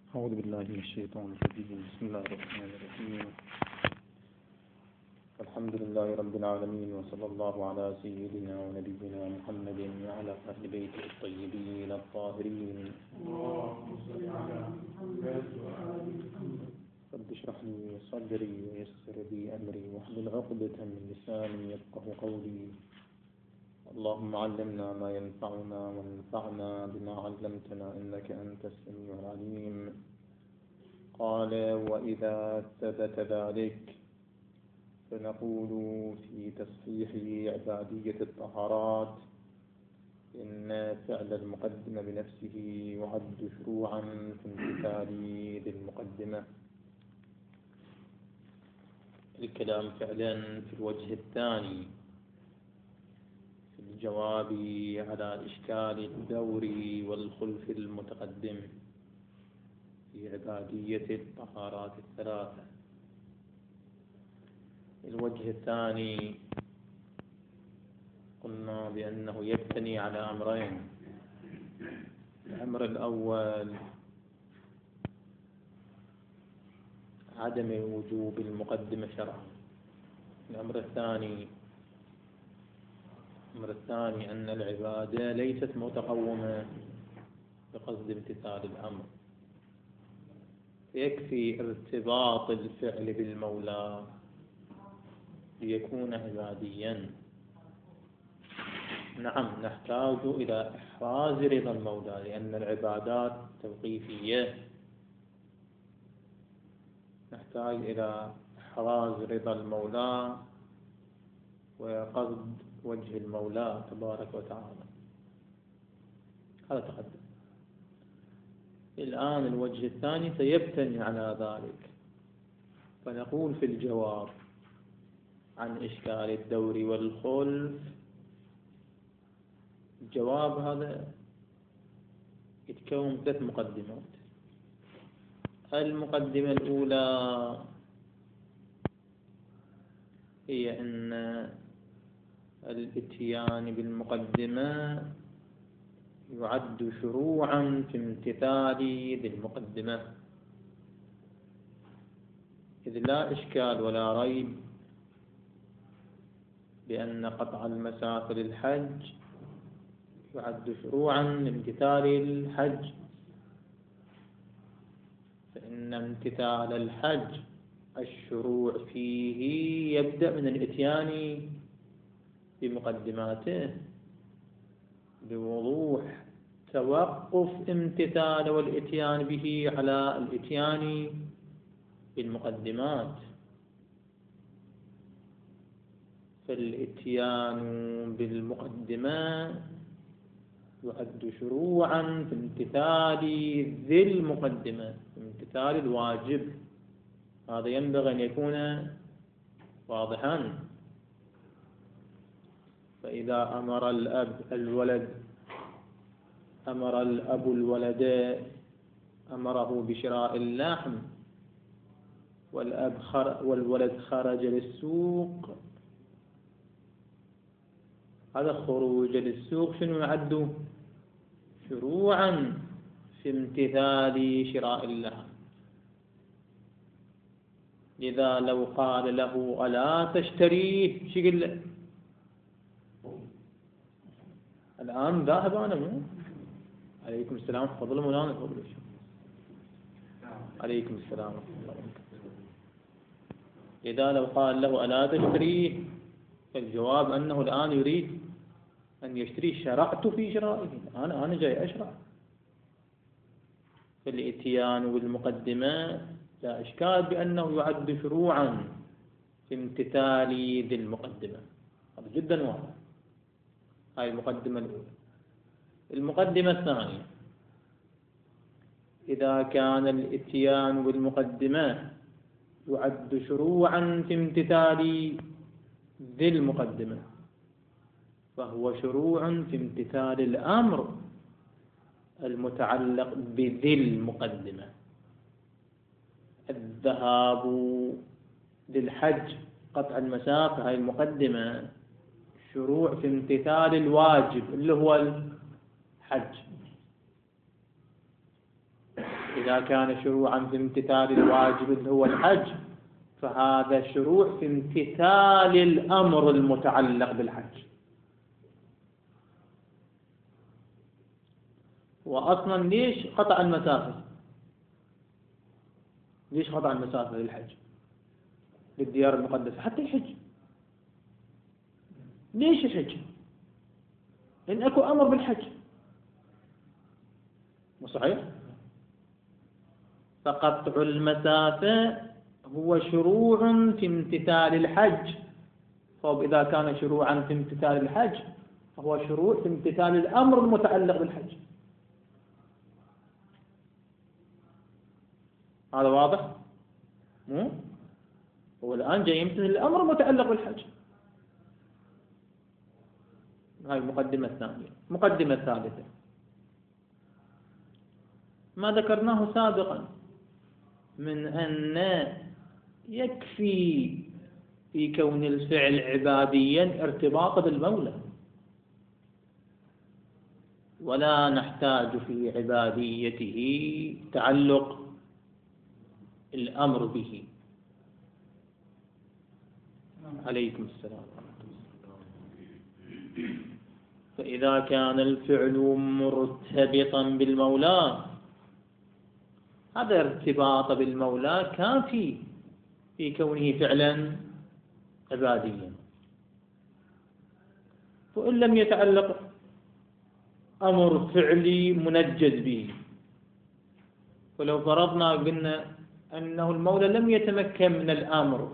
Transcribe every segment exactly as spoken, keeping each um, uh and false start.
أعوذ بالله من الشيطان الرجيم. بسم الله الرحمن الرحيم. الحمد لله رب العالمين، وصلى الله على سيدنا ونبينا محمد وعلى أهل بيته الطيبين الطاهرين. رب اشرح لي صدري ويسر لي أمري واحلل عقدة من لساني يفقه قولي. اللهم علمنا ما ينفعنا وانفعنا بما علمتنا إنك أنت السميع العليم. قال: وإذا ثبت ذلك فنقول في تصحيح عبادية الطهارات إن فعل المقدمة بنفسه يعد شروعا في امتثال ذي المقدمة. الكلام فعلا في الوجه الثاني في الجواب على إشكال الدور والخلف المتقدم في عبادية الطهارات الثلاثة. الوجه الثاني قلنا بأنه يبتني على أمرين. الأمر الأول عدم وجوب المقدمة شرعا. الأمر الثاني الأمر الثاني أن العبادة ليست متقومة بقصد امتثال الأمر، يكفي ارتباط الفعل بالمولى ليكون عباديا. نعم، نحتاج إلى إحراز رضا المولى لأن العبادات توقيفية، نحتاج إلى إحراز رضا المولى وقصد وجه المولى تبارك وتعالى. هذا تقدم. الآن الوجه الثاني سيبتني على ذلك، فنقول في الجواب عن إشكال الدور والخلف. الجواب هذا يتكون من ثلاث مقدمات. المقدمة الأولى هي أن الإتيان بالمقدمة يعد شروعا في امتثال ذي المقدمة، إذ لا إشكال ولا ريب بأن قطع المسافة للحج يعد شروعا لامتثال الحج، فإن امتثال الحج الشروع فيه يبدأ من الإتيان بمقدماته بوضوح توقف امتثال والإتيان به على الإتيان بالمقدمات. فالإتيان بالمقدمة يعد شروعا في امتثال ذي المقدمة، في امتثال الواجب. هذا ينبغي أن يكون واضحا. فإذا أمر الأب الولد أمر الأب الولد أمره بشراء اللحم والأب خر والولد خرج للسوق، هذا خروج للسوق شنو يعد؟ شروعا في امتثال شراء اللحم. لذا لو قال له ألا تشتريه شو يقول له؟ الآن ذاهب أنا مو عليكم السلام فضل مولانا فضل عليكم السلام إذا لو قال له ألا تشتريه فالجواب أنه الآن يريد أن يشتري، شرعت في شرائه، أنا أنا جاي أشرع. فالإتيان والمقدمة لا إشكال بأنه يعد شروعا في امتثال ذي المقدمة، هذا جدا واضح. هاي المقدمة الأولى. المقدمة الثانية، إذا كان الإتيان بالمقدمة يعد شروعا في امتثال ذي المقدمة فهو شروع في امتثال الأمر المتعلق بذي المقدمة. الذهاب للحج قطع المسافة، هاي المقدمة شروع في امتثال الواجب اللي هو الحج. إذا كان شروعا في امتثال الواجب اللي هو الحج فهذا شروع في امتثال الأمر المتعلق بالحج. وأصلا ليش قطع المسافة؟ ليش قطع المسافة للحج للديار المقدسة حتى يحج؟ ليش يحج؟ لأن أكو أمر بالحج، مو صحيح؟ فقطع المسافة هو شروع في امتثال الحج. طب إذا كان شروعا في امتثال الحج فهو شروع في امتثال الأمر المتعلق بالحج. هذا واضح؟ مو؟ هو الآن جاي يمتثل الأمر المتعلق بالحج. هاي المقدمة الثانية. المقدمة الثالثة ما ذكرناه سابقا من أن يكفي في كون الفعل عباديا ارتباط بالمولى، ولا نحتاج في عباديته تعلق الأمر به. عليكم السلام. فإذا كان الفعل مرتبطا بالمولى هذا ارتباط بالمولى كافي في كونه فعلا عباديا. وإن لم يتعلق أمر فعلي منجز به، ولو فرضنا قلنا أنه المولى لم يتمكن من الأمر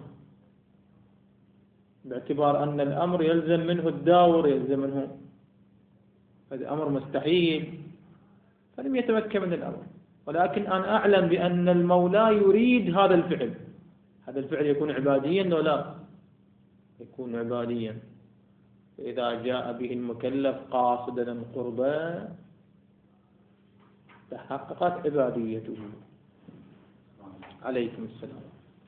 باعتبار أن الأمر يلزم منه الداور، يلزم منه هذا أمر مستحيل، فلم يتمكن من الأمر، ولكن أنا أعلم بأن المولى يريد هذا الفعل. هذا الفعل يكون عباديا أو لا؟ يكون عباديا. فإذا جاء به المكلف قاصدا القربى تحققت عباديته. عليكم السلام.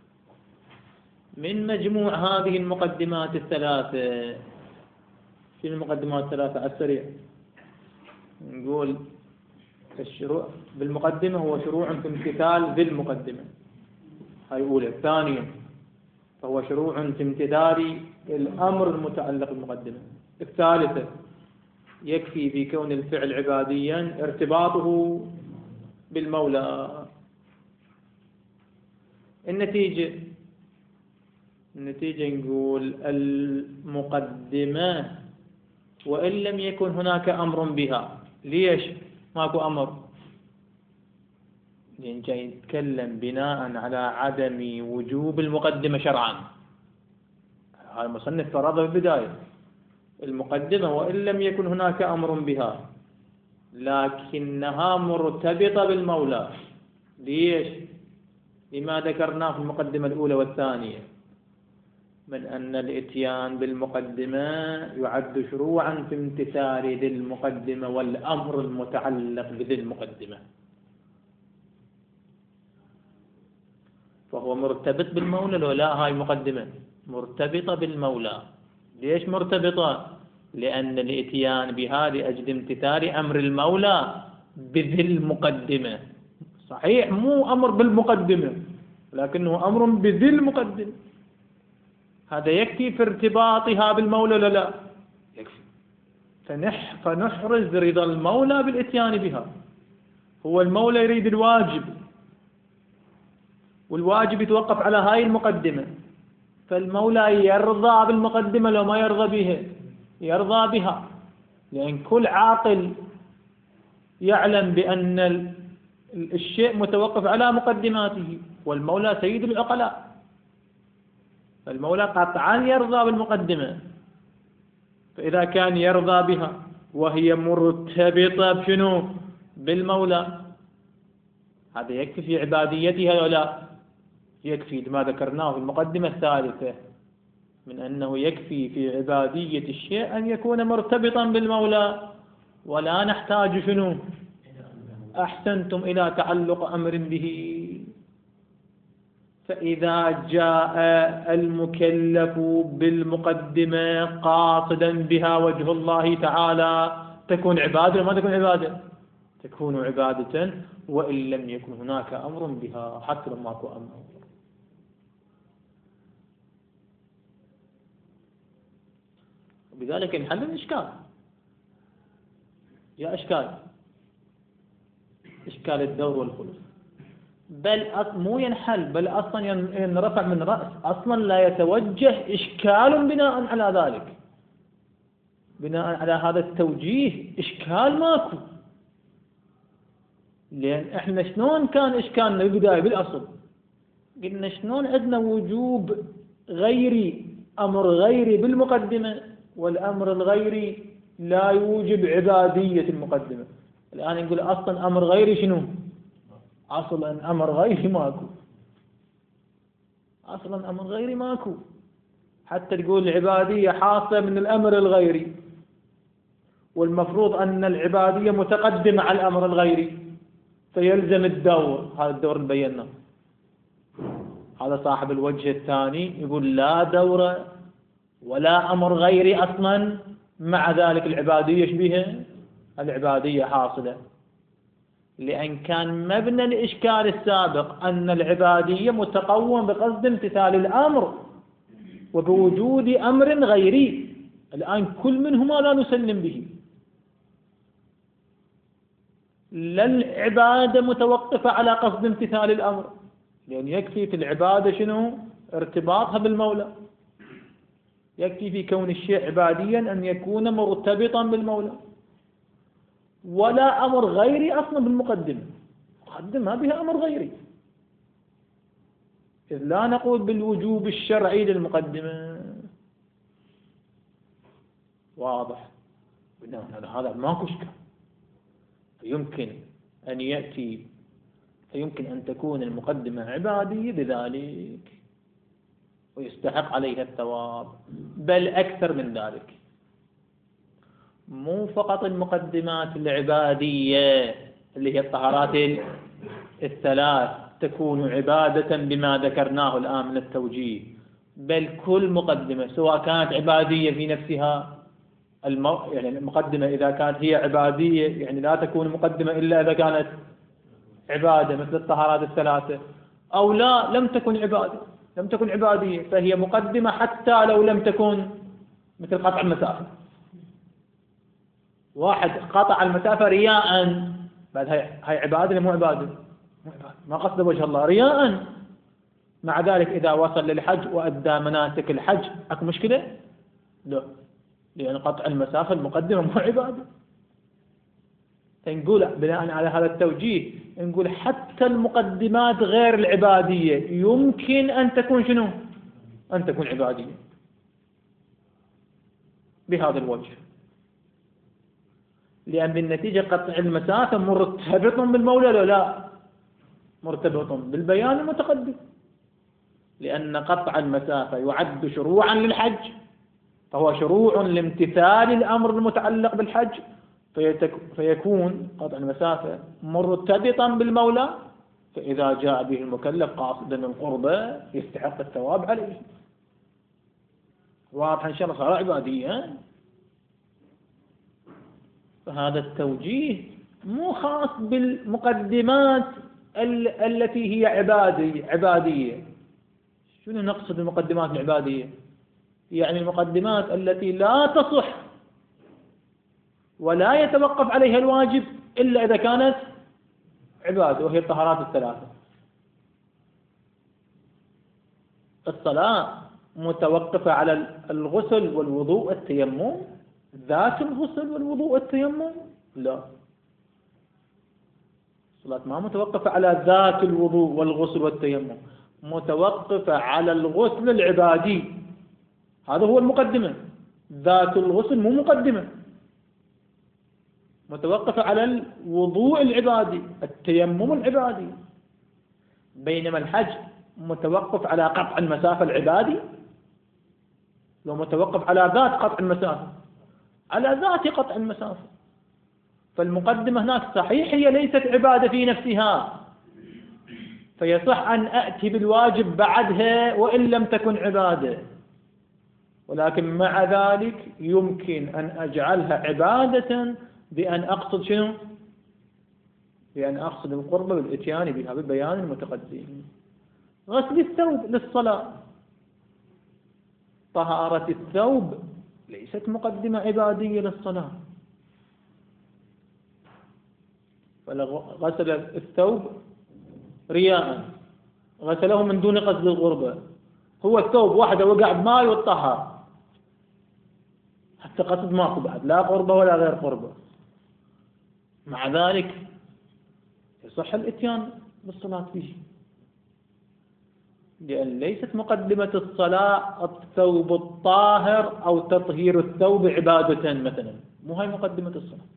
من مجموع هذه المقدمات الثلاثة، في المقدمات الثلاثة على السريع نقول الشروع بالمقدمة هو شروع في امتثال بالمقدمة، هاي أولى. ثانيا فهو شروع في امتثال الأمر المتعلق بالمقدمة. الثالثة يكفي في كون الفعل عباديا ارتباطه بالمولى. النتيجة النتيجة نقول المقدمة وإن لم يكن هناك أمر بها. ليش ماكو أمر؟ لأن جاي يتكلم بناء على عدم وجوب المقدمة شرعا. هذا المصنف فرضه بالبداية المقدمة وإن لم يكن هناك أمر بها لكنها مرتبطة بالمولى. ليش؟ لما ذكرناه في المقدمة الأولى والثانية من أن الإتيان بالمقدمة يعد شروعا في امتثال ذي المقدمة والأمر المتعلق بذي المقدمة، فهو مرتبط بالمولى لو لا؟ هاي مقدمة مرتبطة بالمولى. ليش مرتبطة؟ لأن الإتيان بها لأجل امتثال أمر المولى بذي المقدمة. صحيح مو أمر بالمقدمة لكنه أمر بذي المقدمة. هذا يكفي في ارتباطها بالمولى ولا لا؟ يكفي. فنح فنحرز رضا المولى بالإتيان بها. هو المولى يريد الواجب والواجب يتوقف على هاي المقدمة، فالمولى يرضى بالمقدمة لو ما يرضى بها؟ يرضى بها، لأن كل عاقل يعلم بأن الشيء متوقف على مقدماته، والمولى سيد العقلاء، فالمولى قطعا يرضى بالمقدمة. فإذا كان يرضى بها وهي مرتبطة بشنو؟ بالمولى، هذا يكفي في عباديتها ولا؟ يكفي لما ذكرناه في المقدمة الثالثة من أنه يكفي في عبادية الشيء أن يكون مرتبطا بالمولى، ولا نحتاج شنو؟ أحسنتم إلى تعلق أمر به. فإذا جاء المكلف بالمقدمة قاصدا بها وجه الله تعالى تكون عبادة ولا ما تكون عبادة؟ تكون عبادة وإن لم يكن هناك أمر بها، حتى لو ماكو أمر. بذلك ينحل الإشكال. يا إشكال إشكال الدور والخلف، بل مو ينحل، بل أصلا ينرفع من رأس، أصلا لا يتوجه إشكال بناء على ذلك، بناء على هذا التوجيه إشكال ماكو. لأن إحنا شلون كان إشكالنا بالبداية بالأصل؟ قلنا شلون عندنا وجوب غيري، أمر غيري بالمقدمة، والأمر الغيري لا يوجب عبادية المقدمة. الآن نقول أصلا أمر غيري شنو؟ أصلا أمر غيري ماكو، أصلا أمر غيري ماكو، حتى تقول العبادية حاصلة من الأمر الغيري، والمفروض أن العبادية متقدمة على الأمر الغيري، فيلزم الدور. هذا الدور اللي بيناه. هذا صاحب الوجه الثاني يقول لا دور ولا أمر غيري أصلا، مع ذلك العبادية شبيها العبادية حاصلة، لأن كان مبنى الإشكال السابق أن العبادية متقوم بقصد امتثال الأمر وبوجود أمر غيري. الآن كل منهما لا نسلم به، لا العبادة متوقفة على قصد امتثال الأمر، لأن يكفي في العبادة شنو؟ ارتباطها بالمولى، يكفي في كون الشيء عباديا أن يكون مرتبطا بالمولى، ولا أمر غيري أصلا بالمقدمة. المقدمة ما بها أمر غيري، إذ لا نقول بالوجوب الشرعي للمقدمة. واضح؟ هذا ماكو إشكال. يمكن أن يأتي فيمكن أن تكون المقدمة عبادية بذلك ويستحق عليها الثواب، بل أكثر من ذلك. مو فقط المقدمات العبادية اللي هي الطهارات الثلاث تكون عبادة بما ذكرناه الآن من التوجيه، بل كل مقدمة سواء كانت عبادية في نفسها، المو... يعني المقدمة إذا كانت هي عبادية يعني لا تكون مقدمة إلا إذا كانت عبادة مثل الطهارات الثلاثة، أو لا لم تكن عبادة لم تكن عبادية فهي مقدمة حتى لو لم تكن، مثل قطع المسافة. واحد قطع المسافة رياء، بعد هاي هاي عبادة ولا مو عبادة؟ ما قصد وجه الله، رياء. مع ذلك إذا وصل للحج وأدى مناسك الحج أكو مشكلة؟ لا، لأن قطع المسافة المقدمة مو عبادة. فنقول بناء على هذا التوجيه نقول حتى المقدمات غير العبادية يمكن أن تكون شنو؟ أن تكون عبادية بهذا الوجه، لأن بالنتيجة قطع المسافة مرتبط بالمولى لو لا؟ مرتبط بالبيان المتقدم، لأن قطع المسافة يعد شروعا للحج، فهو شروع لامتثال الأمر المتعلق بالحج، فيكون قطع المسافة مرتبطا بالمولى، فإذا جاء به المكلف قاصدا من قربه يستحق الثواب عليه. واضح إن شاء الله صار عبادية. فهذا التوجيه مو خاص بالمقدمات ال التي هي عبادية عبادية. شنو نقصد بالمقدمات العبادية؟ يعني المقدمات التي لا تصح ولا يتوقف عليها الواجب إلا إذا كانت عبادة، وهي الطهارات الثلاثة. الصلاة متوقفة على الغسل والوضوء والتيمم، ذات الغسل والوضوء والتيمم لا، الصلاة ما متوقفة على ذات الوضوء والغسل والتيمم، متوقفة على الغسل العبادي، هذا هو المقدمة. ذات الغسل مو مقدمة، متوقفة على الوضوء العبادي التيمم العبادي، بينما الحج متوقف على قطع المسافة العبادي. لو متوقف على ذات قطع المسافة، على ذات قطع المسافة، فالمقدمة هناك صحيح هي ليست عبادة في نفسها، فيصح أن أأتي بالواجب بعدها وإن لم تكن عبادة، ولكن مع ذلك يمكن أن أجعلها عبادة بأن أقصد شنو؟ لأن أقصد القرب بالإتيان بها ببيان المتقدم. غسل الثوب للصلاة، طهارة الثوب ليست مقدمة عبادية للصلاة، فغسل الثوب رياء، غسله من دون قصد الغربة، هو الثوب واحدة وقع بماء والطهر، حتى قصد ماكو بعد، لا قربة ولا غير قربة، مع ذلك يصح الاتيان بالصلاة فيه، لأن ليست مقدمة الصلاة الثوب الطاهر أو تطهير الثوب عبادة مثلا، مو هاي مقدمة الصلاة.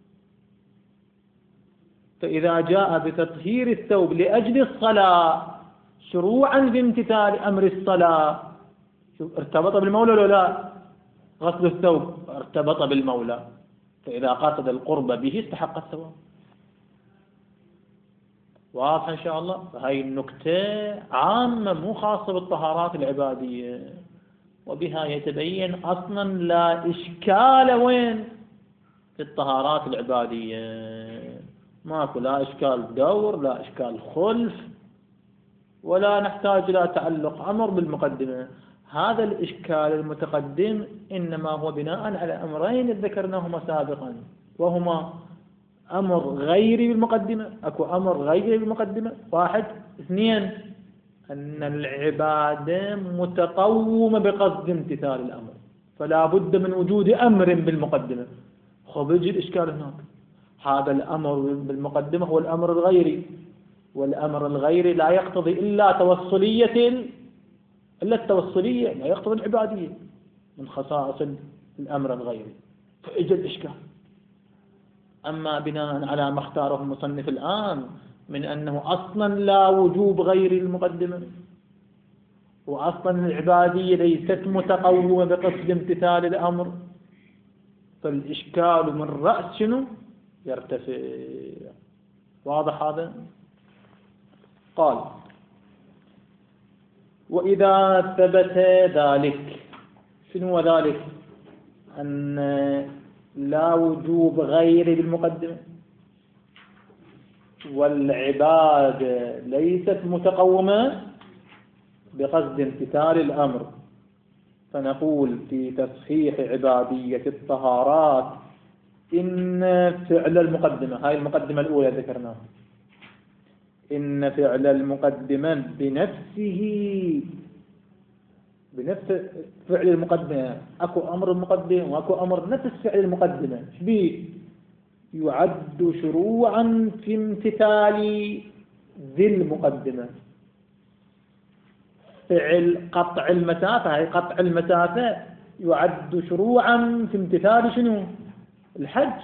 فإذا جاء بتطهير الثوب لأجل الصلاة شروعا بامتثال أمر الصلاة ارتبط بالمولى ولا لا؟ غسل الثوب ارتبط بالمولى، فإذا قصد القرب به استحق الثواب. واضح إن شاء الله؟ فهي النكتة عامة مو خاصة بالطهارات العبادية، وبها يتبين أصلا لا إشكال وين في الطهارات العبادية، ماكو لا إشكال دور، لا إشكال خلف، ولا نحتاج إلى تعلق أمر بالمقدمة. هذا الإشكال المتقدم إنما هو بناء على أمرين ذكرناهما سابقا، وهما أمر غيري بالمقدمة، أكو أمر غيري بالمقدمة واحد، اثنين أن العبادة متقومة بقصد امتثال الأمر، فلا بد من وجود أمر بالمقدمة. خب يجي الإشكال هناك، هذا الأمر بالمقدمة هو الأمر الغيري، والأمر الغيري لا يقتضي إلا توصلية، إلا التوصلية لا يقتضي العبادية، من خصائص الأمر الغيري، فإجا الإشكال. أما بناء على ما اختاره المصنف الآن من أنه أصلا لا وجوب غير المقدمة، وأصلا العبادية ليست متقومة بقصد امتثال الأمر، فالإشكال من رأس شنو؟ يرتفع. واضح هذا؟ قال: وإذا ثبت ذلك، شنو هو ذلك؟ أن لا وجوب غير بالمقدمة، والعبادة ليست متقومة بقصد امتثال الأمر، فنقول في تصحيح عبادية الطهارات إن فعل المقدمة، هاي المقدمة الأولى ذكرناها، إن فعل المقدمة بنفسه، بنفس فعل المقدمة، أكو أمر المقدمة وأكو أمر نفس فعل المقدمة، شبيه؟ يعد شروعا في امتثال ذي المقدمة. فعل قطع المسافة، هي قطع المسافة يعد شروعا في امتثال شنو؟ الحج،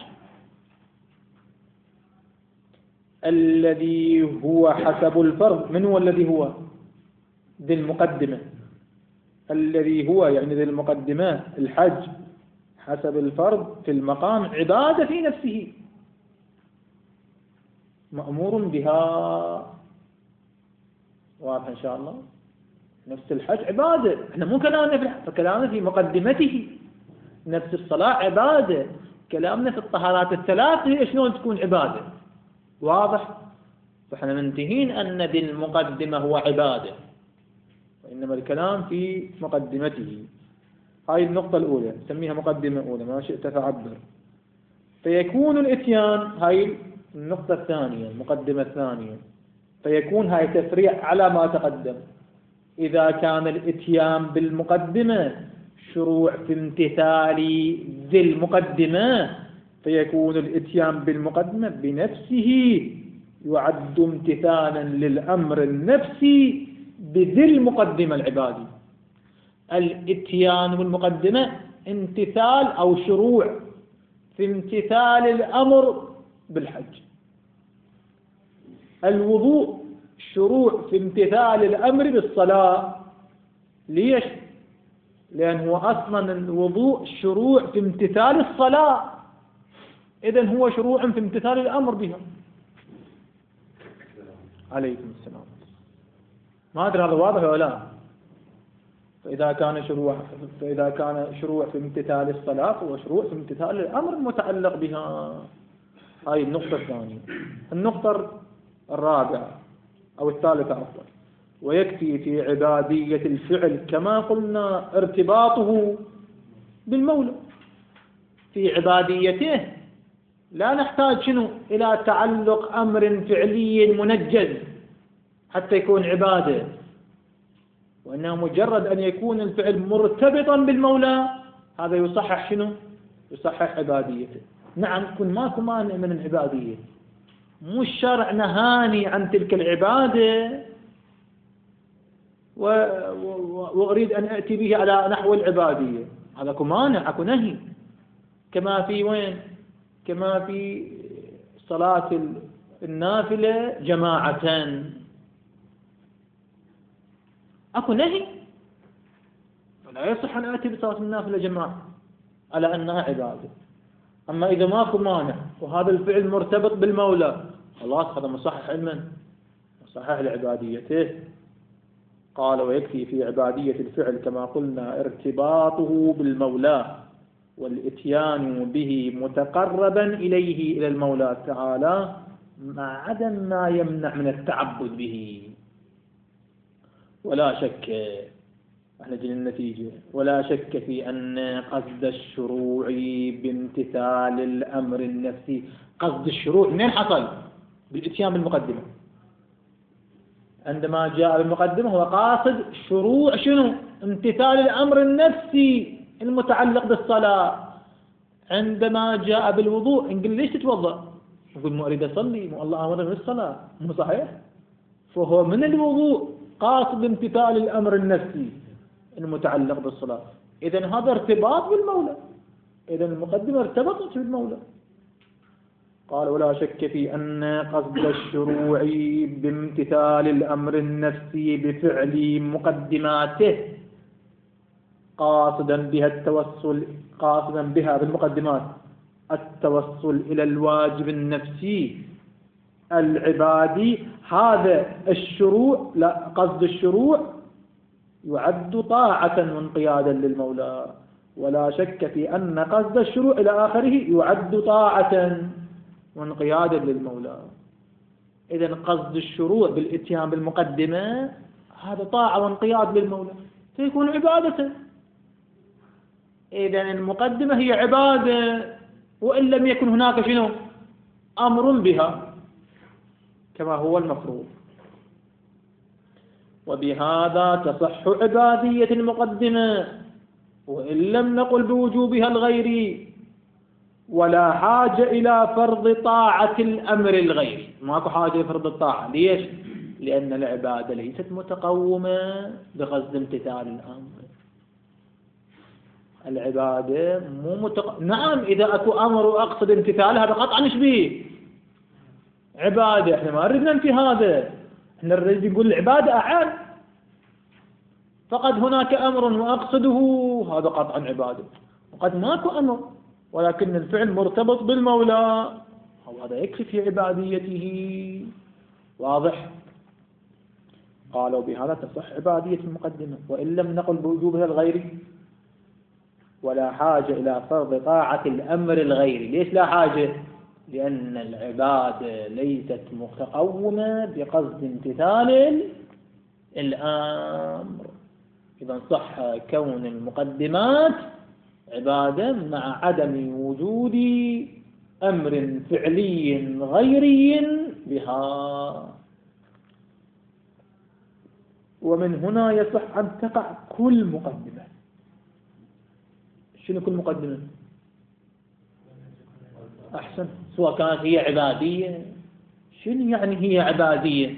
الذي هو حسب الفرض. من هو الذي هو؟ ذي المقدمة، الذي هو يعني ذي المقدمة الحج حسب الفرض في المقام عبادة في نفسه، مأمور بها. واضح إن شاء الله؟ نفس الحج عبادة، احنا مو كلامنا في الحج، فكلامنا في مقدمته. نفس الصلاة عبادة، كلامنا في الطهارات الثلاث هي شلون تكون عبادة. واضح؟ فاحنا منتهين أن ذي المقدمة هو عبادة، وإنما الكلام في مقدمته. هاي النقطة الأولى نسميها مقدمة أولى، ما شئت فعبر. فيكون الإتيان، هاي النقطة الثانية، المقدمة الثانية، فيكون هاي تفريع على ما تقدم. إذا كان الإتيان بالمقدمة شروع في امتثال ذي المقدمة، فيكون الإتيان بالمقدمة بنفسه يعد امتثالا للأمر النفسي بذي المقدمة العبادي. الإتيان بالمقدمة امتثال أو شروع في امتثال الأمر بالحج. الوضوء شروع في امتثال الأمر بالصلاة. ليش؟ لأنه أصلا الوضوء شروع في امتثال الصلاة، إذن هو شروع في امتثال الأمر بها. عليكم السلام. ما أدري هذا واضح ولا لا؟ فإذا كان شروع فإذا كان شروع في امتثال الصلاة فهو شروع في امتثال الأمر المتعلق بها. هاي النقطة الثانية. النقطة الرابعة أو الثالثة عفوا. ويكفي في عبادية الفعل كما قلنا ارتباطه بالمولى. في عباديته لا نحتاج شنو إلى تعلق أمر فعلي منجز حتى يكون عبادة، وإنه مجرد أن يكون الفعل مرتبطا بالمولى هذا يصحح شنو؟ يصحح عباديته. نعم يكون ماكو مانع من العبادية، مو الشرع نهاني عن تلك العبادة و... و... وأريد أن أتي به على نحو العبادية، هذا اكو مانع، اكو نهي. كما في وين؟ كما في صلاة النافلة جماعة، اكو نهي، ولا يصح أن آتي بصلاة النافلة جماعة على أنها عبادة. أما إذا ماكو مانع وهذا الفعل مرتبط بالمولى خلاص هذا مصحح علما، مصحح لعباديته. قال ويكفي في عبادية الفعل كما قلنا ارتباطه بالمولى والإتيان به متقربا إليه إلى المولى تعالى مع عدم ما يمنع من التعبد به. ولا شك، احنا جينا النتيجة، ولا شك في أن قصد الشروع بامتثال الأمر النفسي. قصد الشروع منين حصل؟ بالإتيان بالمقدمة. عندما جاء بالمقدمة هو قاصد شروع شنو؟ امتثال الأمر النفسي المتعلق بالصلاة. عندما جاء بالوضوء نقول ليش تتوضأ؟ نقول مو أريد أصلي، مو الله أمرني بالصلاة، مو صحيح؟ فهو من الوضوء قاصد امتثال الأمر النفسي المتعلق بالصلاة. إذن هذا ارتباط بالمولى، إذن المقدمة ارتبطت بالمولى. قال ولا شك في أن قصد الشروع بامتثال الأمر النفسي بفعل مقدماته قاصدا بها التوصل قاصدا بها بالمقدمات التوصل إلى الواجب النفسي العبادي. هذا الشروع، لا قصد الشروع يعد طاعة وانقيادا للمولى. ولا شك في أن قصد الشروع إلى آخره يعد طاعة وانقيادا للمولى. إذن قصد الشروع بالإتيان بالمقدمة هذا طاعة وانقياد للمولى فيكون عبادة. إذن المقدمة هي عبادة وإن لم يكن هناك شنو؟ أمر بها كما هو المفروض. وبهذا تصح عبادية المقدمة وإن لم نقل بوجوبها الغيري، ولا حاجة إلى فرض طاعة الأمر الغيري. ماكو حاجة لفرض الطاعة. ليش؟ لأن العبادة ليست متقومة بقصد امتثال الأمر. العبادة مو متق... نعم إذا أكو أمر وأقصد امتثاله هذا قطعا نشبيه عبادة. احنا ما ردنا ننفي هذا، احنا نريد نقول العبادة أعان. فقد هناك أمر وأقصده هذا قطعا عبادة، وقد ماكو أمر ولكن الفعل مرتبط بالمولى وهذا يكفي في عباديته. واضح؟ قالوا بهذا تصح عبادية المقدمة وإن لم نقل بوجوبها الغيري، ولا حاجة إلى فرض طاعة الأمر الغيري. ليش لا حاجة؟ لأن العبادة ليست متقومة بقصد امتثال الأمر. إذا صح كون المقدمات عبادة مع عدم وجود أمر فعلي غيري بها. ومن هنا يصح أن تقع كل مقدمة. شنو كل مقدمة؟ أحسن، سواء كانت هي عبادية. شنو يعني هي عبادية؟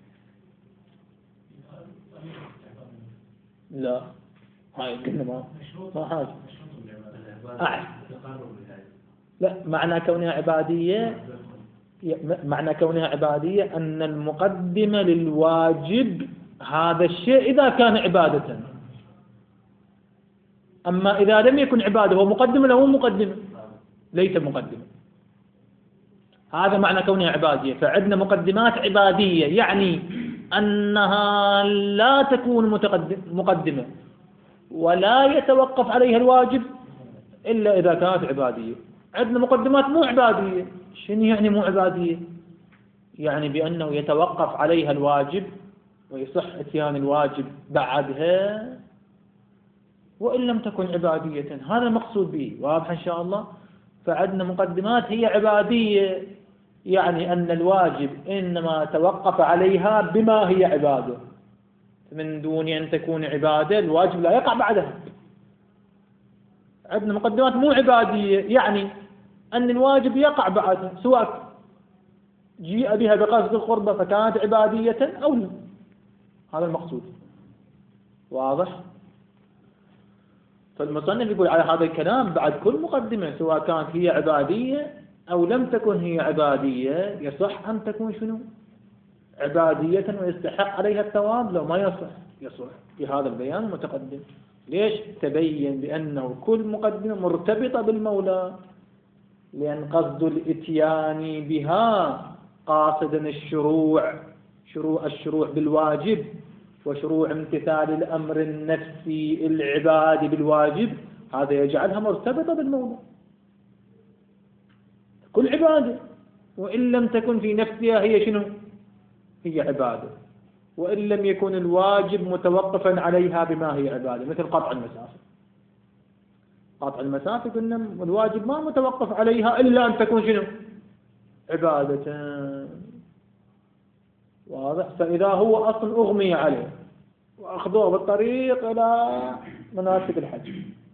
لا هاي قلنا ما ما حاجة. أحسن. لا، معنى كونها عبادية معنى كونها عبادية أن المقدمة للواجب هذا الشيء إذا كان عبادة. أما إذا لم يكن عبادة هو مقدمة له مقدمة ليس مقدمة. هذا معنى كونها عبادية. فعندنا مقدمات عبادية يعني أنها لا تكون مقدمة ولا يتوقف عليها الواجب إلا إذا كانت عبادية. عندنا مقدمات مو عبادية. شنو يعني مو عبادية؟ يعني بأنه يتوقف عليها الواجب ويصح اتيان الواجب بعدها وإن لم تكن عبادية. هذا المقصود به، واضح إن شاء الله. فعندنا مقدمات هي عبادية، يعني أن الواجب إنما توقف عليها بما هي عبادة، من دون أن تكون عبادة الواجب لا يقع بعدها. عندنا مقدمات مو عبادية، يعني أن الواجب يقع بعدها سواء جيء بها بقصد القربة فكانت عبادية أو لا. هذا المقصود، واضح. فالمصنف يقول على هذا الكلام بعد كل مقدمة سواء كانت هي عبادية أو لم تكن هي عبادية يصح أن تكون شنو؟ عبادية ويستحق عليها الثواب. لو ما يصح يصح في هذا البيان المتقدم. ليش؟ تبين بأنه كل مقدمة مرتبطة بالمولى، لأن قصد الاتيان بها قاصدا الشروع شروع الشروع بالواجب وشروع امتثال الأمر النفسي العبادي بالواجب، هذا يجعلها مرتبطة بالمولى. كل عبادة وإن لم تكن في نفسها هي شنو؟ هي عبادة، وإن لم يكن الواجب متوقفا عليها بما هي عبادة، مثل قطع المسافة. قطع المسافة قلنا الواجب ما متوقف عليها إلا أن تكون شنو؟ عبادة، واضح. فإذا هو أصل أغمي عليه وأخذوه بالطريق إلى مناسك الحج،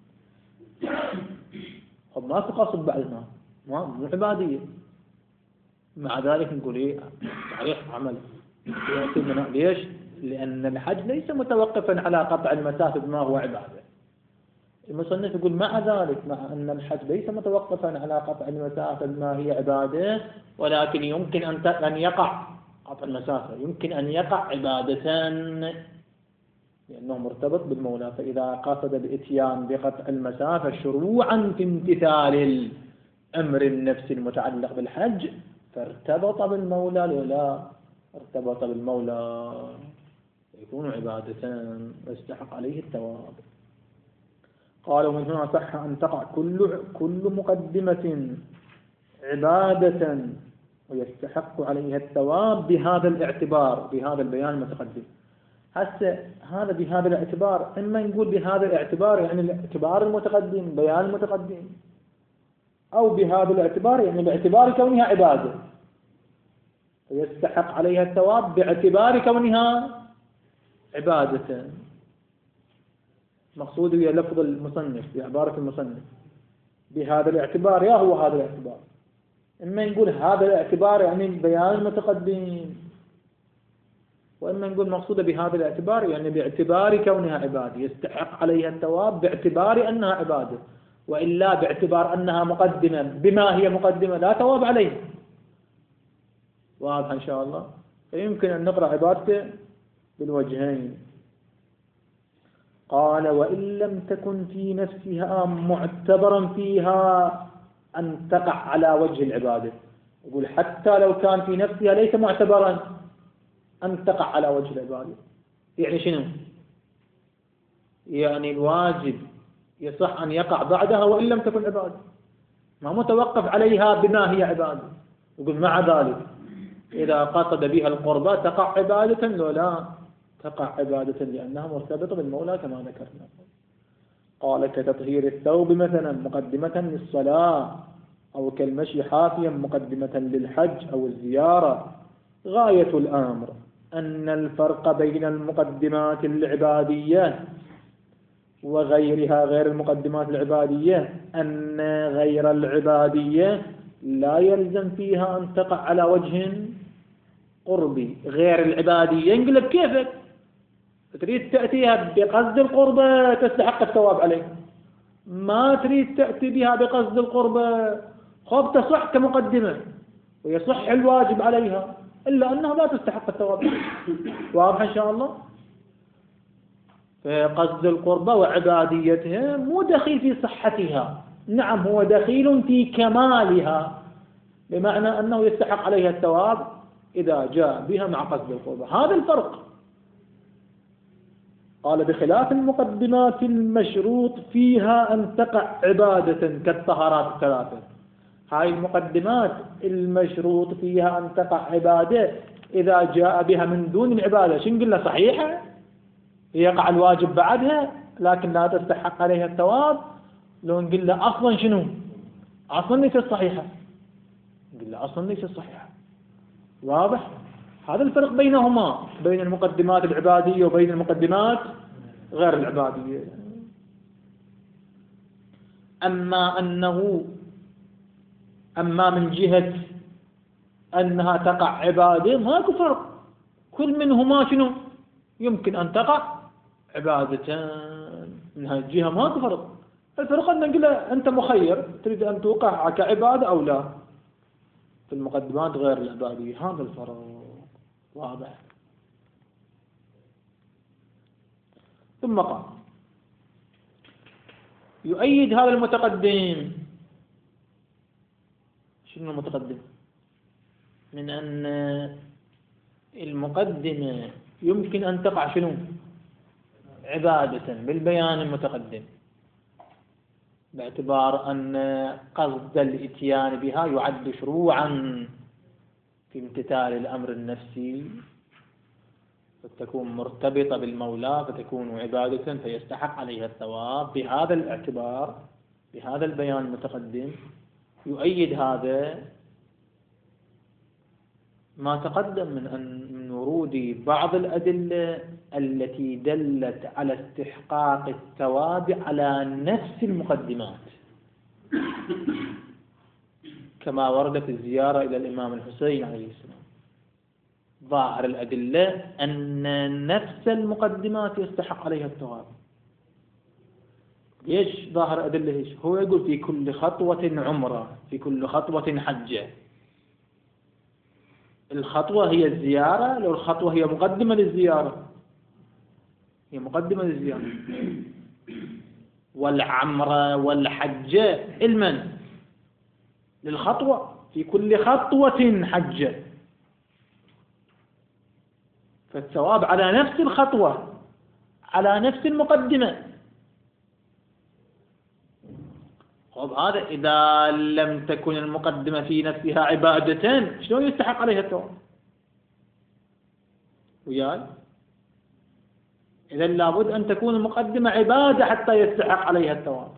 طب ما تقصد بعد ما مو عبادية، مع ذلك نقول إيه؟ صحيح عمل. ليش؟ لأن الحج ليس متوقفا على قطع المسافة بما هو عبادة. المصنف يقول مع ذلك، مع أن الحج ليس متوقفا على قطع المسافة بما هي عبادة، ولكن يمكن أن أن يقع قطع المسافة، يمكن أن يقع عبادة لأنه مرتبط بالمولى. فإذا قصد الاتيان بقطع المسافة شروعا في امتثال الأمر النفسي المتعلق بالحج فارتبط بالمولى، ولا ارتبط بالمولى يكون عبادة ويستحق عليه الثواب. قال ومن هنا صح أن تقع كل كل مقدمة عبادة ويستحق عليها الثواب بهذا الاعتبار، بهذا البيان المتقدم. هسه هذا بهذا الاعتبار، إما نقول بهذا الاعتبار يعني الاعتبار المتقدم بيان المتقدم، أو بهذا الاعتبار يعني باعتبار كونها عبادة ويستحق عليها الثواب باعتبار كونها عبادة. مقصود هي لفظ المصنف بعبارة المصنف بهذا الاعتبار، يا هو هذا الاعتبار. إما نقول هذا الاعتبار يعني البيان المتقدم، وإما نقول مقصودة بهذا الاعتبار يعني باعتبار كونها عبادة يستحق عليها الثواب باعتبار أنها عبادة، وإلا باعتبار أنها مقدمة بما هي مقدمة لا ثواب عليه. واضح إن شاء الله. فيمكن أن نقرأ عبادته بالوجهين. قال وإن لم تكن في نفسها معتبرا فيها أن تقع على وجه العبادة. يقول حتى لو كان في نفسها ليس معتبرا أن تقع على وجه العبادة. يعني شنو؟ يعني الواجب يصح أن يقع بعدها وإن لم تكن عبادة، ما متوقف عليها بما هي عبادة. يقول مع ذلك إذا قصد بها القربة تقع عبادة لو لا تقع عبادة لأنها مرتبطة بالمولى كما ذكرنا. قال كتطهير الثوب مثلا مقدمة للصلاة، أو كالمشي حافيا مقدمة للحج أو الزيارة. غاية الأمر أن الفرق بين المقدمات العبادية وغيرها غير المقدمات العبادية أن غير العبادية لا يلزم فيها أن تقع على وجه قربي. غير العبادية ينقلب كيفك، تريد تأتيها بقصد القربة تستحق الثواب عليه، ما تريد تأتي بها بقصد القربة خب تصح كمقدمة ويصح الواجب عليها إلا أنها لا تستحق الثواب. واضح إن شاء الله. فقصد القربة وعباديتها مو دخيل في صحتها، نعم هو دخيل في كمالها، بمعنى أنه يستحق عليها الثواب إذا جاء بها مع قصد القربة. هذا الفرق. قال بخلاف المقدمات المشروط فيها أن تقع عبادة كالطهارات الثلاثة. هاي المقدمات المشروط فيها أن تقع عبادة إذا جاء بها من دون العبادة شو نقول له صحيحة يقع الواجب بعدها لكن لا تستحق عليها الثواب، لو نقول له أصلا شنو أصلا ليست صحيحة، نقول له أصلا ليست صحيحة. واضح؟ هذا الفرق بينهما، بين المقدمات العبادية وبين المقدمات غير العبادية. أما أنه أما من جهة أنها تقع عبادة ماكو فرق، كل منهما شنو يمكن أن تقع عبادة، من هذه الجهة ماكو فرق. الفرق أن نقول أنت مخير تريد أن توقع كعبادة أو لا، في المقدمات غير العبادية. هذا الفرق واضح. ثم قال يؤيد هذا المتقدم، شنو المتقدم؟ من أن المقدمة يمكن أن تقع شنو عبادة بالبيان المتقدم، باعتبار أن قصد الإتيان بها يعد شروعا في امتثال الأمر النفسي، فتكون مرتبطة بالمولى فتكون عبادة فيستحق عليها الثواب. بهذا الاعتبار بهذا البيان المتقدم يؤيد هذا ما تقدم من أن من ورود بعض الأدلة التي دلت على استحقاق الثواب على نفس المقدمات، كما وردت الزيارة إلى الإمام الحسين عليه السلام. ظاهر الأدلة أن نفس المقدمات يستحق عليها الثواب. ليش ظاهر الأدلة؟ إيش هو يقول؟ في كل خطوة عمرة، في كل خطوة حجة. الخطوة هي الزيارة، لو الخطوة هي مقدمة للزيارة، هي مقدمة للزيارة. والعمرة والحجة علما للخطوة، في كل خطوة حجة، فالثواب على نفس الخطوة على نفس المقدمة. طب هذا إذا لم تكن المقدمة في نفسها عبادة شلون يستحق عليها الثواب؟ وياي؟ إذا لابد أن تكون المقدمة عبادة حتى يستحق عليها الثواب.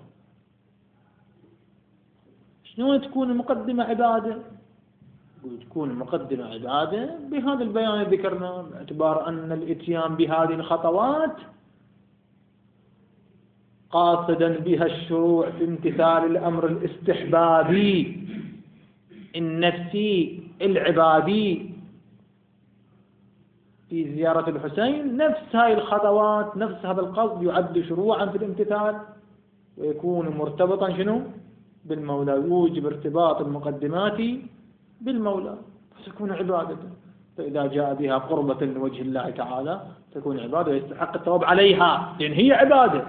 شلون تكون المقدمة عبادة؟ تكون المقدمة عبادة بهذا البيان اللي ذكرناه، باعتبار أن الإتيان بهذه الخطوات قاصدا بها الشروع في امتثال الأمر الاستحبابي النفسي العبادي في زيارة الحسين. نفس هاي الخطوات نفس هذا القصد يعد شروعا في الامتثال ويكون مرتبطا شنو بالمولى، يوجب ارتباط المقدمات بالمولى فتكون عبادة. فإذا جاء بها قربة لوجه الله تعالى تكون عبادة ويستحق الثواب عليها لأن هي عبادة.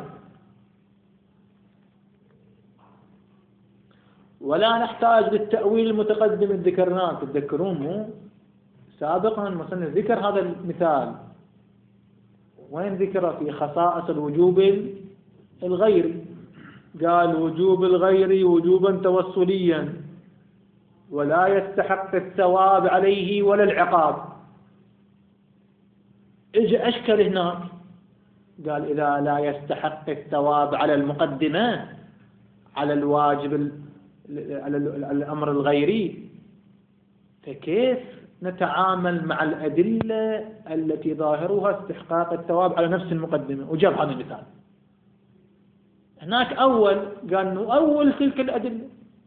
ولا نحتاج للتأويل المتقدم اللي ذكرناه، تتذكرون مو سابقا المصنف ذكر هذا المثال، وين ذكر؟ في خصائص الوجوب الغيري، قال وجوب الغير وجوبا توسليا ولا يستحق الثواب عليه ولا العقاب. اجى أشكل هناك قال إذا لا يستحق الثواب على المقدمة على الواجب على الأمر الغيري فكيف نتعامل مع الأدلة التي ظاهرها استحقاق الثواب على نفس المقدمة؟ وجاب هذا المثال هناك. أول قال نؤول تلك الأدلة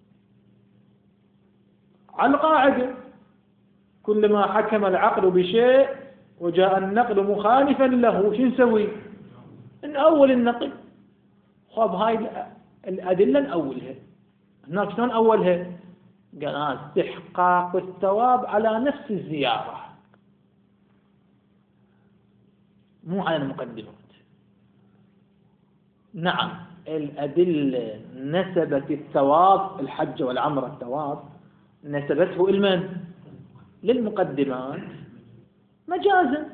على القاعدة كلما حكم العقل بشيء وجاء النقل مخالفا له شو نسوي؟ نأول النقل. خب هاي الأدلة نأولها. هناك شلون أولها؟ قال آه استحقاق الثواب على نفس الزيارة مو على المقدمات. نعم الأدلة نسبت الثواب الحج والعمرة الثواب نسبته لمن؟ للمقدمات مجازا،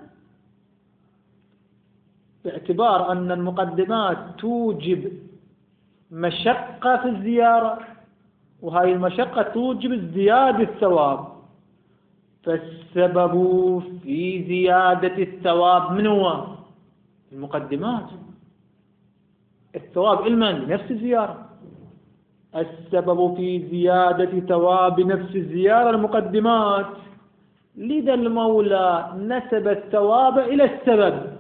باعتبار أن المقدمات توجب مشقة في الزيارة وهاي المشقة توجب ازدياد الثواب. فالسبب في زيادة الثواب من هو؟ المقدمات. الثواب لمن؟ نفس الزيارة. السبب في زيادة ثواب نفس الزيارة المقدمات. لذا المولى نسب الثواب إلى السبب.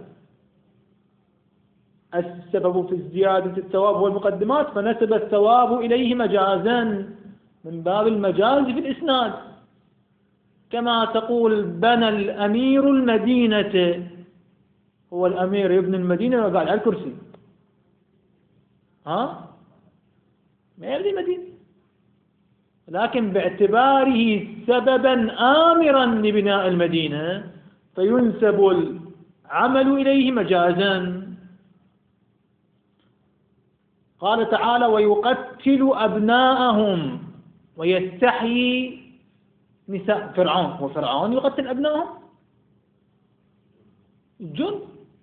السبب في زيادة الثواب هو المقدمات، فنسب الثواب إليه مجازا من باب المجاز في الإسناد. كما تقول بنى الأمير المدينة، هو الأمير يبني المدينة وقاعد على الكرسي، ها؟ ما يبني المدينة، لكن باعتباره سببا آمرا لبناء المدينة فينسب العمل إليه مجازا. قال تعالى: ويقتل أبناءهم ويستحيي نساء. فرعون، وفرعون يقتل أبناءهم جند،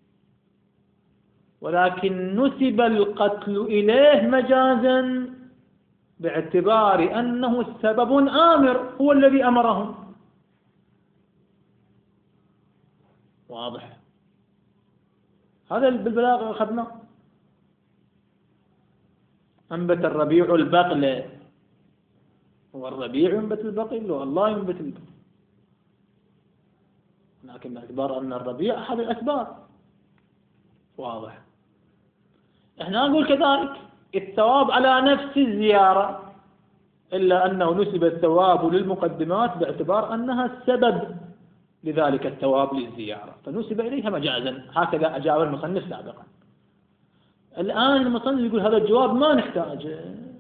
ولكن نسب القتل إليه مجازا باعتبار أنه سبب آمر، هو الذي أمرهم. واضح؟ هذا بالبلاغة أخذنا. أنبت الربيع البقل، هو الربيع ينبت البقل والله ينبت البقل، لكن باعتبار أن الربيع أحد الأسباب. واضح؟ احنا نقول كذلك الثواب على نفس الزيارة، إلا أنه نسب الثواب للمقدمات باعتبار أنها السبب لذلك الثواب للزيارة، فنسب إليها مجازا. هكذا أجاب المصنف سابقا. الآن المصنف يقول هذا الجواب ما نحتاجه.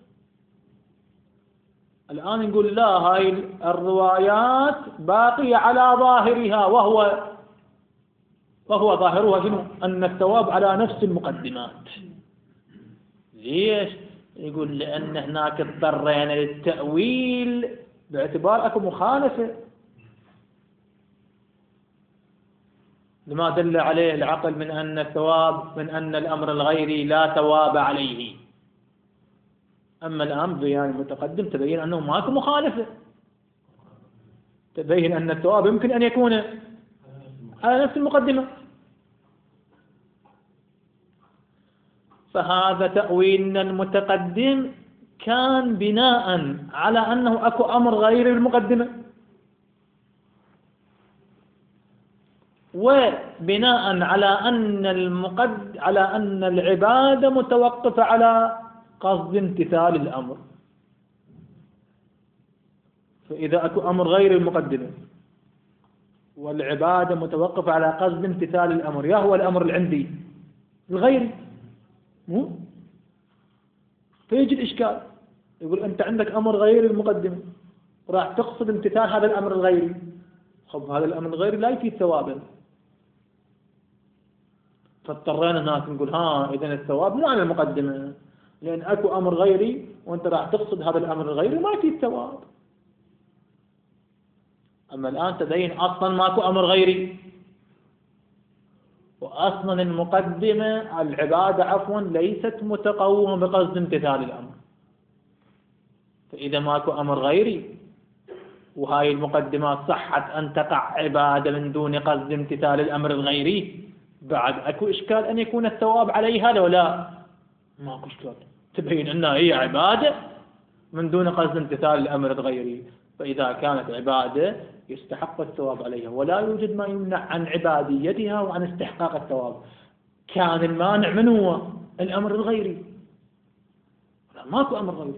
الآن نقول لا، هاي الروايات باقية على ظاهرها، وهو وهو ظاهرها شنو؟ أن الثواب على نفس المقدمات. ليش؟ يقول لأن هناك اضطرينا للتأويل باعتبار أكو مخالفة لما دل عليه العقل من أن الثواب من أن الأمر الغيري لا ثواب عليه. أما الآن بيان المتقدم تبين أنه ماكو مخالفة، تبين أن الثواب يمكن أن يكون على نفس المقدمة. فهذا تأويلنا المتقدم كان بناء على أنه أكو أمر غير المقدمة، وبناء على أن المقد على أن العبادة متوقفة على قصد امتثال الأمر. فإذا أكو أمر غير المقدمة والعبادة متوقفة على قصد امتثال الأمر، يا هو الأمر العندي الغيري، مو فيجي الإشكال. يقول أنت عندك أمر غير المقدمة وراح تقصد امتثال هذا الأمر الغيري. خب هذا الأمر الغيري لا يفيد ثوابا، فاضطرينا هناك نقول ها إذن الثواب مو على المقدمة، لأن أكو أمر غيري وأنت راح تقصد هذا الأمر الغيري ما يفيد ثواب. أما الآن تبين أصلا ماكو أمر غيري، وأصلا المقدمة العبادة عفوا ليست متقومة بقصد امتثال الأمر. فإذا ماكو أمر غيري وهاي المقدمات صحت أن تقع عبادة من دون قصد امتثال الأمر الغيري، بعد أكو إشكال أن يكون الثواب عليها لو لا؟ ماكو إشكال، تبين أنها هي عبادة من دون قصد امتثال الأمر الغيري. فإذا كانت عبادة يستحق الثواب عليها، ولا يوجد ما يمنع عن عباديتها وعن استحقاق الثواب. كان المانع من هو؟ الأمر الغيري، لا ماكو أمر غيري،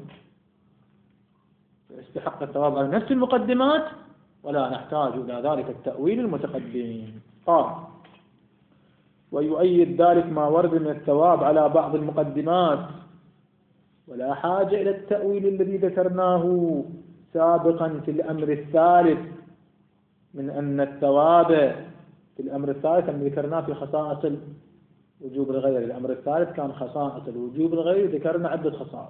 يستحق الثواب على نفس المقدمات ولا نحتاج إلى ذلك التأويل المتقدم. قال: ويؤيد ذلك ما ورد من الثواب على بعض المقدمات، ولا حاجة إلى التأويل الذي ذكرناه سابقا في الأمر الثالث من أن الثواب في الأمر الثالث الذي ذكرناه في خصائص الوجوب الغيري. الأمر الثالث كان خصائص الوجوب الغيري، ذكرنا عدة خصائص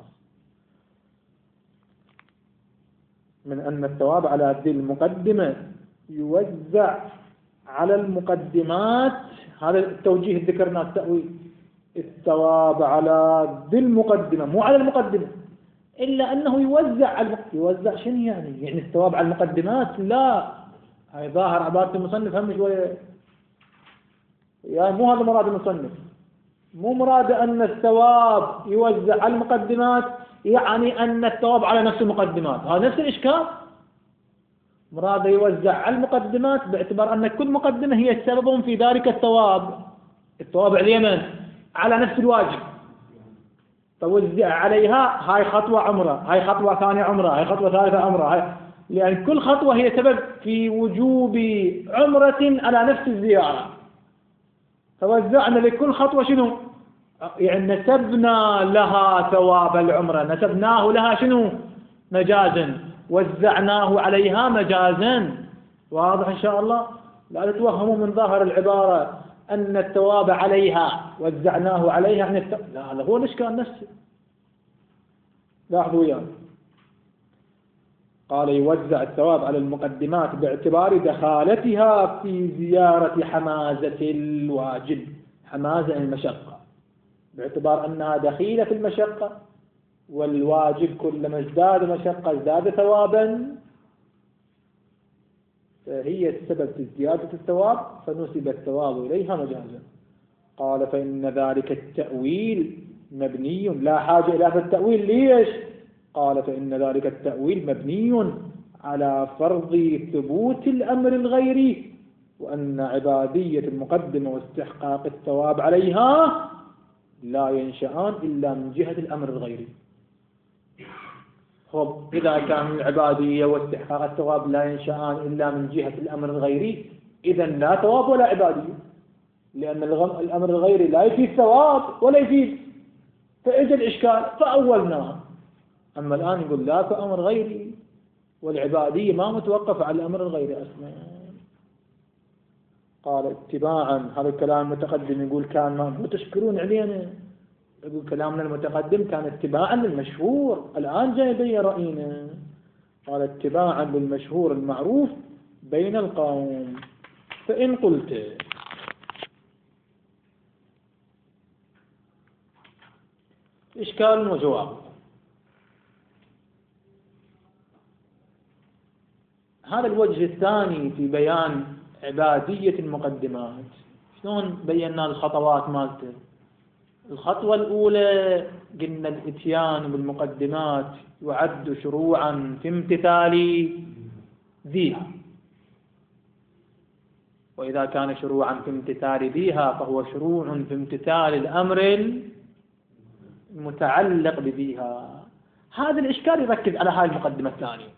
من أن الثواب على ذي المقدمة يوزع على المقدمات. هذا التوجيه ذكرنا التأويل، الثواب على ذي المقدمة مو على المقدمة. إلا أنه يوزع على يوزع شنو يعني؟ يعني الثواب على المقدمات؟ لا، هاي ظاهر عبارة المصنف هم شوية، يعني مو هذا مراد المصنف، مو مراد أن الثواب يوزع على المقدمات يعني أن الثواب على نفس المقدمات، هذا نفس الإشكال. مراد يوزع على المقدمات باعتبار أن كل مقدمة هي سبب في ذلك الثواب، الثواب على من؟ على نفس الواجب، توزع عليها هاي خطوة عمره، هاي خطوة ثانية عمره، هاي خطوة ثالثة عمره، هاي لأن كل خطوة هي سبب في وجوب عمرة على نفس الزيارة. توزعنا لكل خطوة شنو؟ يعني نسبنا لها ثواب العمرة، نسبناه لها شنو؟ مجازا، وزعناه عليها مجازا. واضح إن شاء الله؟ لا تتوهموا من ظاهر العبارة أن الثواب عليها وزعناه عليها يعني الت... لا، هذا هو الإشكال نفسه. لاحظوا يعني قال يوزع الثواب على المقدمات باعتبار دخالتها في زيارة حمازة الواجب، حمازة المشقة، باعتبار أنها دخيلة في المشقة، والواجب كلما ازداد مشقة ازداد ثوابا، فهي السبب في زيادة الثواب فنسب الثواب إليها مجازا. قال فإن ذلك التأويل مبني، لا حاجة إلى هذا التأويل، ليش؟ قال فإن ذلك التأويل مبني على فرض ثبوت الأمر الغيري، وأن عبادية المقدمة واستحقاق الثواب عليها لا ينشأان إلا من جهة الأمر الغيري. خب إذا كان العبادية واستحقاق الثواب لا ينشأان إلا من جهة الأمر الغيري، إذا لا ثواب ولا عبادية، لأن الأمر الغيري لا يفيد ثواب ولا يفيد، فإجا الإشكال فأولناه. أما الآن يقول لا كأمر غيري، والعبادية ما متوقف على الأمر الغيري أصلا. قال اتباعا، هذا الكلام المتقدم يقول كان ما مو تشكرون علينا، يقول كلامنا المتقدم كان اتباعا للمشهور، الآن جاي بين رأينا. قال اتباعا للمشهور المعروف بين القوم. فإن قلت إشكال وجواب. هذا الوجه الثاني في بيان عبادية المقدمات، شلون بينا الخطوات مالته؟ الخطوة الأولى قلنا الإتيان بالمقدمات يعد شروعا في امتثال ذيها، وإذا كان شروعا في امتثال ذيها فهو شروع في امتثال الأمر المتعلق بذيها. هذا الإشكال يركز على هذه المقدمة الثانية.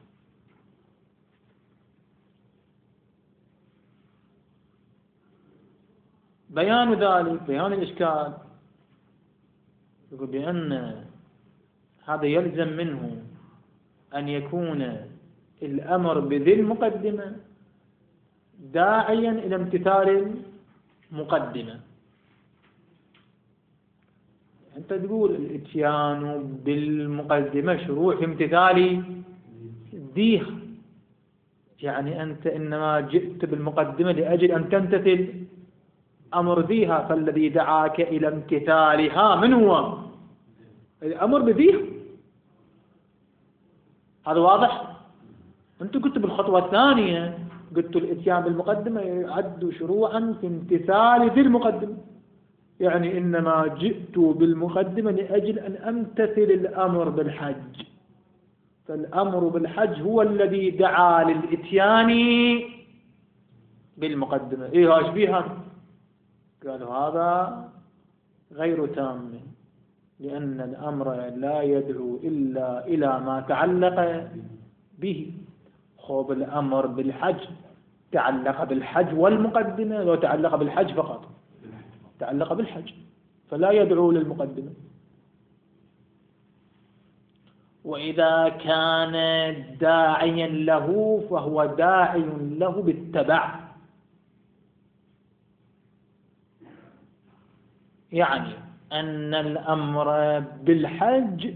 بيان ذلك، بيان الإشكال، يقول بأن هذا يلزم منه أن يكون الأمر بذي المقدمة داعيا إلى امتثال المقدمة. أنت تقول الإتيان بالمقدمة شروع في امتثال ذيها، يعني أنت إنما جئت بالمقدمة لأجل أن تمتثل أمر ذيها، فالذي دعاك إلى امتثالها من هو؟ الأمر بذيها. هذا واضح؟ أنت قلت بالخطوة الثانية، قلت الإتيان بالمقدمة يعد شروعا في امتثال ذي المقدمة، يعني إنما جئت بالمقدمة لأجل أن أمتثل الأمر بالحج، فالأمر بالحج هو الذي دعا للإتيان بالمقدمة. إيه ايش بيها؟ قالوا هذا غير تام، لأن الأمر لا يدعو إلا إلى ما تعلق به. خوب الأمر بالحج تعلق بالحج والمقدمة، لو تعلق بالحج فقط تعلق بالحج فلا يدعو للمقدمة. وإذا كان داعيا له فهو داعي له بالتبع، يعني أن الأمر بالحج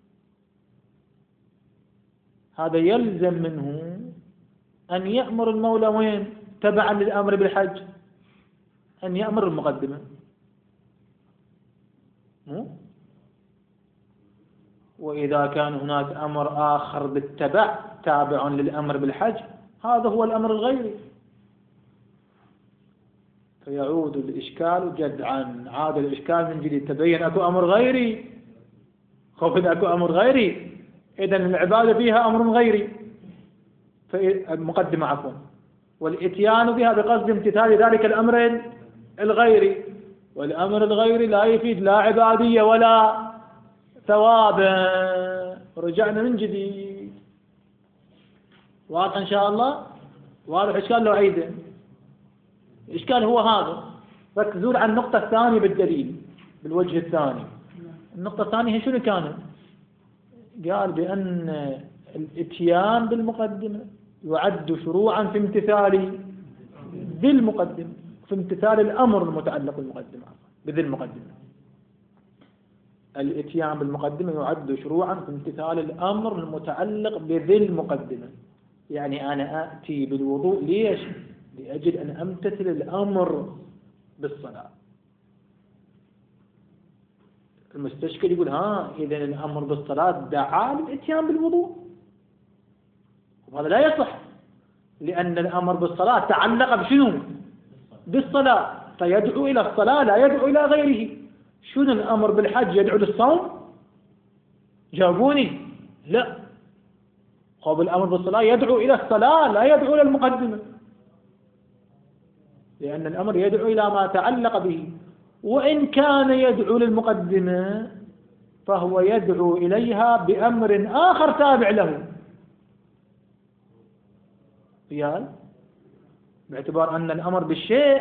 هذا يلزم منه أن يأمر المولى وين؟ تبعا للأمر بالحج أن يأمر المقدمة. وإذا كان هناك أمر آخر بالتبع تابع للأمر بالحج هذا هو الأمر الغيري، فيعود الإشكال جدعا. عاد الإشكال من جديد، تبين أكو أمر غيري. خب إذا أكو أمر غيري إذن العبادة فيها أمر غيري، المقدمة عفوا، والإتيان بها بقصد امتثال ذلك الأمر الغيري، والأمر الغيري لا يفيد لا عبادية ولا ثواب. رجعنا من جديد. واضح إن شاء الله؟ واضح إشكال لو عيده. الإشكال هو هذا. ركزوا على النقطة الثانية بالدليل بالوجه الثاني. النقطة الثانية هي شنو كانت؟ قال بأن الإتيان بالمقدمة يعد شروعا في امتثال بالمقدمة، في امتثال الأمر المتعلق بالمقدمة بذي المقدمة. الإتيان بالمقدمة يعد شروعا في امتثال الأمر المتعلق بذي المقدمة. يعني أنا آتي بالوضوء ليش؟ لأجل أن أمتثل الأمر بالصلاة. المستشكل يقول ها إذن الأمر بالصلاة دعا للإتيان بالوضوء، وهذا لا يصح، لأن الأمر بالصلاة تعلق بشنو؟ بالصلاة، فيدعو إلى الصلاة لا يدعو إلى غيره. شنو الأمر بالحج يدعو للصوم؟ جاوبوني. لا، خب الأمر بالصلاة يدعو إلى الصلاة لا يدعو إلى المقدمة، لأن الأمر يدعو إلى ما تعلق به، وإن كان يدعو للمقدمة فهو يدعو إليها بأمر آخر تابع له. ريال باعتبار أن الأمر بالشيء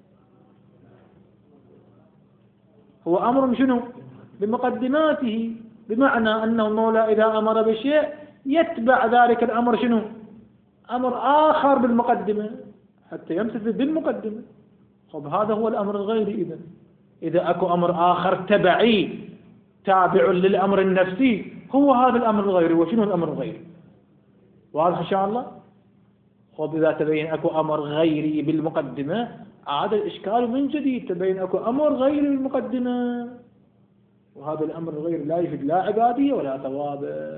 هو أمر شنو؟ بمقدماته، بمعنى أنه المولى إذا أمر بشيء يتبع ذلك الأمر شنو؟ أمر آخر بالمقدمة حتى يمتثل بالمقدمة. طب هذا هو الأمر الغيري. إذا إذا أكو أمر آخر تبعي تابع للأمر النفسي هو هذا الأمر الغيري. وشنو الأمر الغيري؟ واضح إن شاء الله؟ طب إذا تبين أكو أمر غيري بالمقدمة عاد الإشكال من جديد، تبين أكو أمر غيري بالمقدمة، وهذا الأمر الغيري لا يفيد لا عبادية ولا ثواب.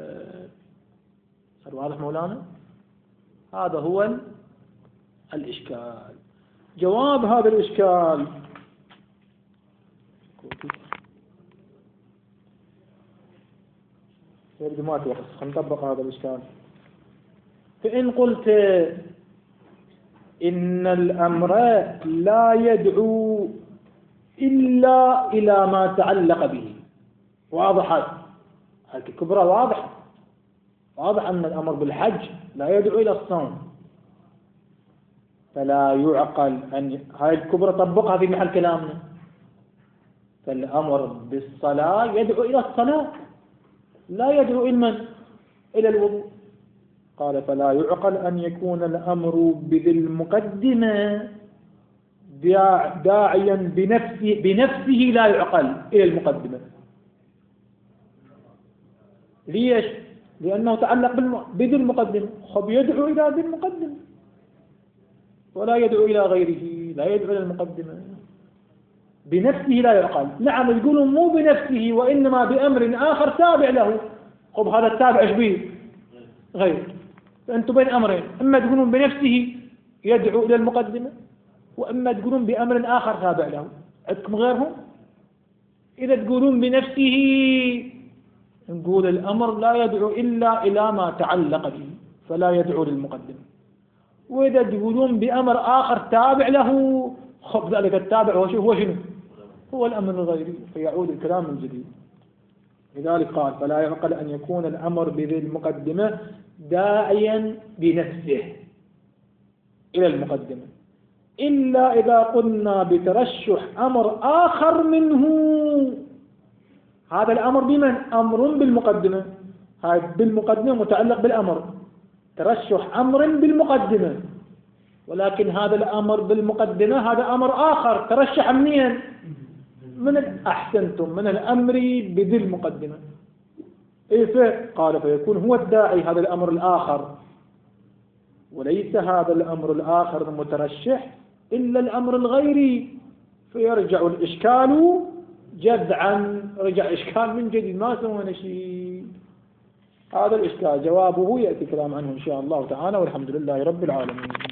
صار واضح مولانا؟ هذا هو الإشكال. جواب هذا الإشكال يبدو ما توقف، نطبق هذا الإشكال. فإن قلت إن الأمر لا يدعو إلا إلى ما تعلق به، واضح هذا الكبرى، واضح واضح أن الأمر بالحج لا يدعو إلى الصوم، فلا يعقل أن هاي الكبرى طبقها في محل كلامنا. فالأمر بالصلاة يدعو إلى الصلاة لا يدعو إلى إلى الوضوء. قال فلا يعقل أن يكون الأمر بذي المقدمة داعيا بنفسه بنفسه لا يعقل إلى المقدمة. ليش؟ لأنه تعلق بذي المقدمة، خب يدعو إلى ذي المقدمة ولا يدعو إلى غيره، لا يدعو إلى المقدمة. بنفسه لا يعقل. نعم يقولون مو بنفسه وإنما بأمر آخر تابع له. خب هذا التابع ايش به؟ غير. فأنتم بين أمرين، إما تقولون بنفسه يدعو إلى المقدمة، وإما تقولون بأمر آخر تابع له. عندكم غيرهم؟ إذا تقولون بنفسه نقول الأمر لا يدعو إلا إلى ما تعلق به فلا يدعو للمقدمة. وإذا تقولون بأمر آخر تابع له خب ذلك التابع هو شنو؟ هو الأمر الغيري، فيعود الكلام من جديد. لذلك قال فلا يعقل أن يكون الأمر بذي المقدمة داعيا بنفسه إلى المقدمة إلا إذا قلنا بترشح أمر آخر منه. هذا الأمر بمن؟ أمر بالمقدمة، هذا بالمقدمة متعلق بالأمر، ترشح أمر بالمقدمة، ولكن هذا الأمر بالمقدمة هذا أمر آخر ترشح منين؟ من أحسنتم من الأمر بذي المقدمة. إيه قال فيكون هو الداعي هذا الأمر الآخر، وليس هذا الأمر الآخر المترشح إلا الأمر الغيري، فيرجع الإشكال جذعا. رجع إشكال من جديد، ما سوينا شيء. هذا الإشكال جوابه يأتي كلام عنه إن شاء الله تعالى، والحمد لله رب العالمين.